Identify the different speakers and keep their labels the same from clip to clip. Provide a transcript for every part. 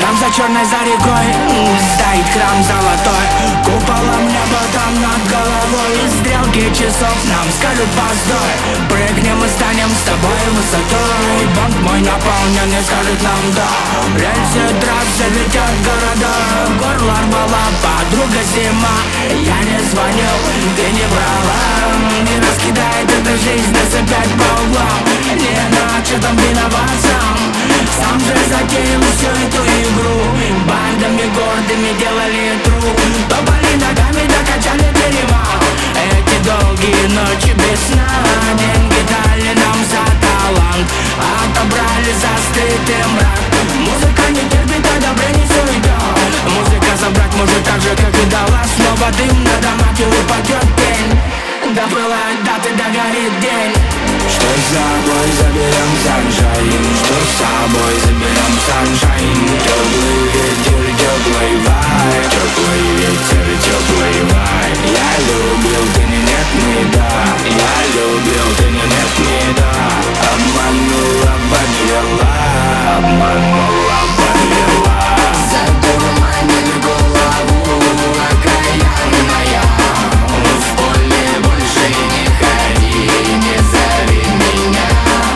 Speaker 1: Там за черной за рекой стоит храм золотой. Куполом небо там над головой. Стрелки часов нам скажут постой. Прыгнем и станем с тобой высотой. Банк мой наполнен и скажет нам да. Рельсы трассы летят города. Горло рвала подруга зима. Я не звонил, ты не брала. Не раскидает эта жизнь нас опять по углам. Не иначе там виноват сам. Сам же затеял всю эту игру. Бандами гордыми делали труд. Топали ногами, докачали терема. Эти долгие ночи без сна. Деньги дали нам за талант. Отобрали за стыд и мрак. Музыка не терпит одобрений суета. Музыка забрать может так же, как и дала. Снова дым на домах и упадет тень. Допылает даты, догорит день. Что с собой заберем саншайн? Что с собой заберем саншайн? Теплый ветер, теплый вайб. Теплый ветер, теплый вайб. Я любил, ты не нет, не да. Я любил, ты не нет, не да. Обманула, подвела. Обманула, подвела. Задурманил голову окаянная. В поле больше не ходи, не зови меня.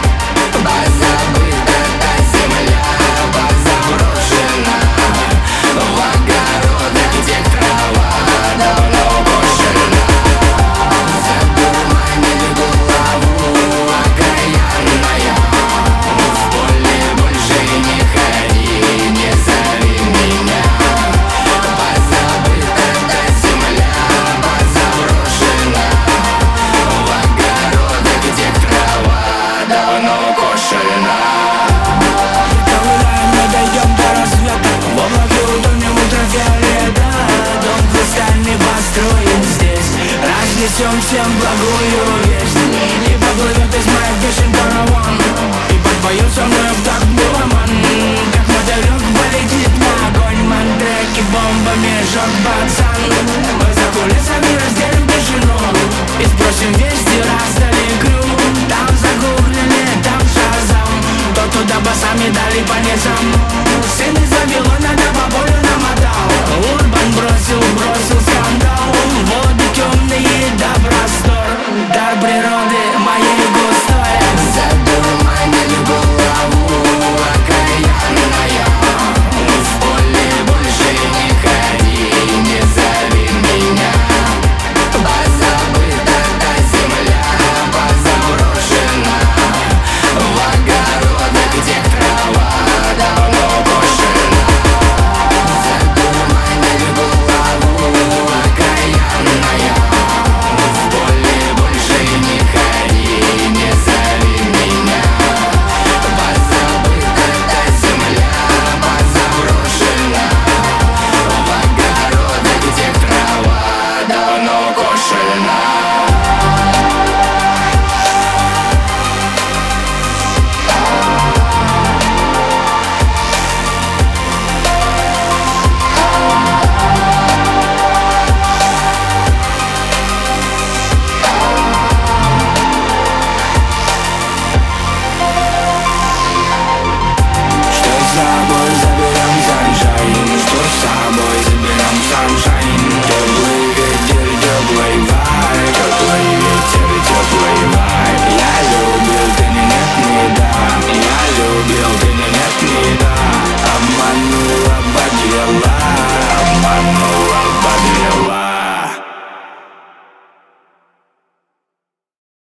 Speaker 1: Позабыта та земля, позаброшена. В огородах, где трава давно кошена. Задурманил голову окаянная. В поле больше не ходи, не зови меня. Позабыта та земля, позаброшена. В огородах, где трава давно кошена. Ковыляем, мы дойдем до рассвета. В облаке утонем ультрафиолета. Дом хрустальный построен здесь. Разнесем всем благую весть. И поплывет из моих песен караван. И подпоет со мной в такт меломан. Как мотылек полетит на огонь. Мантреки бомбами жжет пацан. Мы за кулисами разделим тишину. И спросим вести, раздали крюк. Там загуглили, там шазам. То туда басами дали по низам.